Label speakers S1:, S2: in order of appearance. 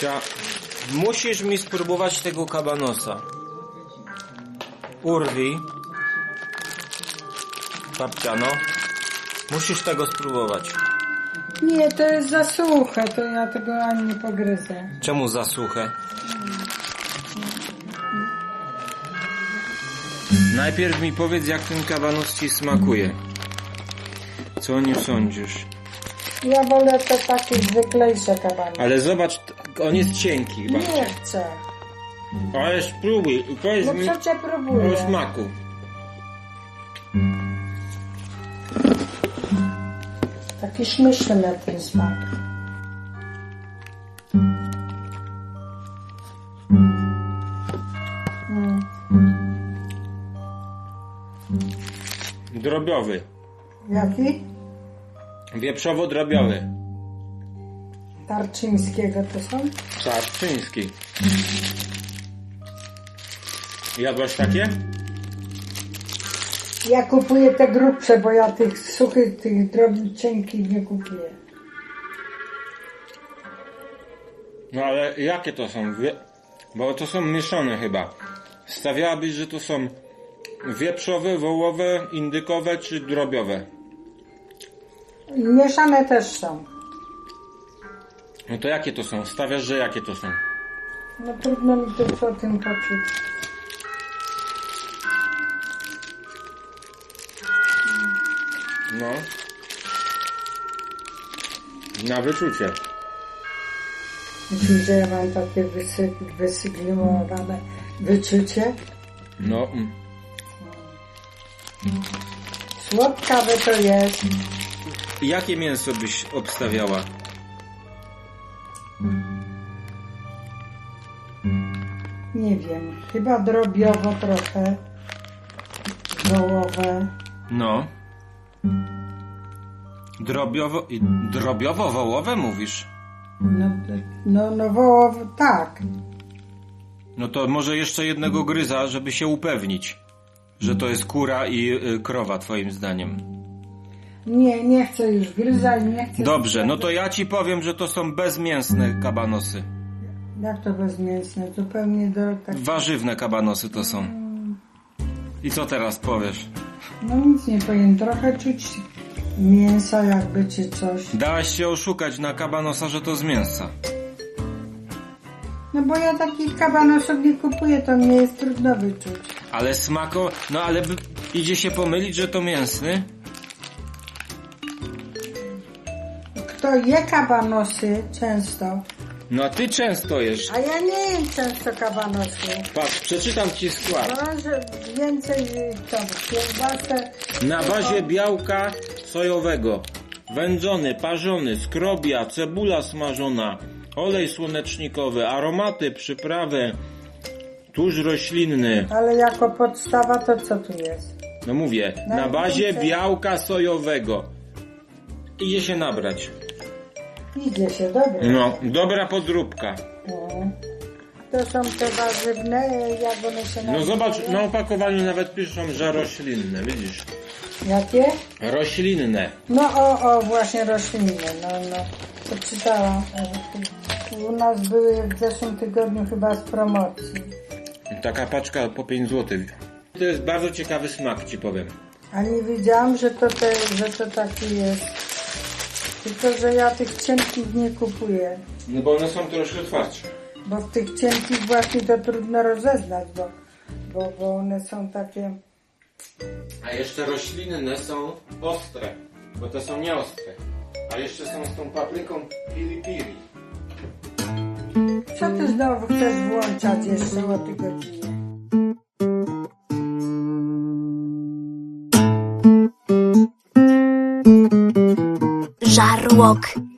S1: Babcia, musisz mi spróbować tego kabanosa. Urwij. Babcia, no. Musisz tego spróbować.
S2: Nie, to jest za suche, to ja tego ani nie pogryzę.
S1: Czemu za suche? Najpierw mi powiedz, jak ten kabanos ci smakuje. Co o nim sądzisz?
S2: Ja wolę te takie zwyklejsze kabany.
S1: Ale zobacz, on jest cienki. Babcia.
S2: Nie chcę.
S1: Ale spróbuj, powiedz
S2: No
S1: mi
S2: przecież próbuję.
S1: o smaku.
S2: Taki śmieszny ten smak.
S1: Drobiowy.
S2: Jaki?
S1: Wieprzowo-drobiowy.
S2: Tarczyńskiego to są?
S1: Tarczyński. Jadłaś takie?
S2: Ja kupuję te grubsze, bo ja tych suchych, tych drobnych, cienkich nie kupuję.
S1: No ale jakie to są? Bo to są mieszane chyba. Stawiałabyś, że to są wieprzowe, wołowe, indykowe czy drobiowe?
S2: Mieszane też są.
S1: No to jakie to są? Stawiasz, że jakie to są?
S2: No trudno mi to o tym poczuć.
S1: No. Na wyczucie.
S2: Myślisz, że ja mam takie wysygnimowane wyczucie?
S1: No.
S2: Słodkawe to jest.
S1: Jakie mięso byś obstawiała?
S2: Nie wiem. Chyba drobiowo trochę. Wołowe.
S1: No. Drobiowo-wołowe mówisz?
S2: No wołowe, tak.
S1: No to może jeszcze jednego gryza, żeby się upewnić, że to jest kura i krowa, twoim zdaniem.
S2: Nie chcę już gryza i nie chcę...
S1: Dobrze, no to ja ci powiem, że to są bezmięsne kabanosy.
S2: Jak to bezmięsne? Zupełnie
S1: Warzywne kabanosy to są. I co teraz powiesz?
S2: No nic nie powiem. Trochę czuć mięsa jakby czy coś.
S1: Dałaś się oszukać na kabanosa, że to z mięsa.
S2: No bo ja takich kabanosów nie kupuję, to mnie jest trudno wyczuć.
S1: Ale no ale idzie się pomylić, że to mięsny?
S2: Kto je kabanosy często,
S1: No a ty często jesz.
S2: a ja nie jem często kabanosy.
S1: Patrz, przeczytam ci skład.
S2: No, że więcej to kiełbasę.
S1: Na bazie białka sojowego, wędzony, parzony, skrobia, cebula smażona, olej słonecznikowy, aromaty, przyprawy, tłuszcz roślinny.
S2: Ale jako podstawa to co tu jest?
S1: No mówię, na bazie białka sojowego. Idzie się nabrać.
S2: Idzie się, dobra.
S1: No, dobra podróbka.
S2: No. To są te warzywne, jak one się nazywają?
S1: No zobacz, na opakowaniu nawet piszą, że roślinne, widzisz?
S2: Jakie?
S1: Roślinne.
S2: No właśnie roślinne, no. To czytałam. U nas były w zeszłym tygodniu chyba z promocji.
S1: Taka paczka po 5 zł. To jest bardzo ciekawy smak, ci powiem.
S2: A nie wiedziałam, że to taki jest. Tylko, że ja tych cienkich nie kupuję.
S1: No bo one są troszkę twardsze.
S2: Bo w tych cienkich właśnie to trudno rozeznać, bo one są takie...
S1: A jeszcze roślinne są ostre, bo te są nieostre. A jeszcze są z tą papryką piri-piri.
S2: Co ty znowu chcesz włączać jeszcze o tej godzinie?
S3: Żarłok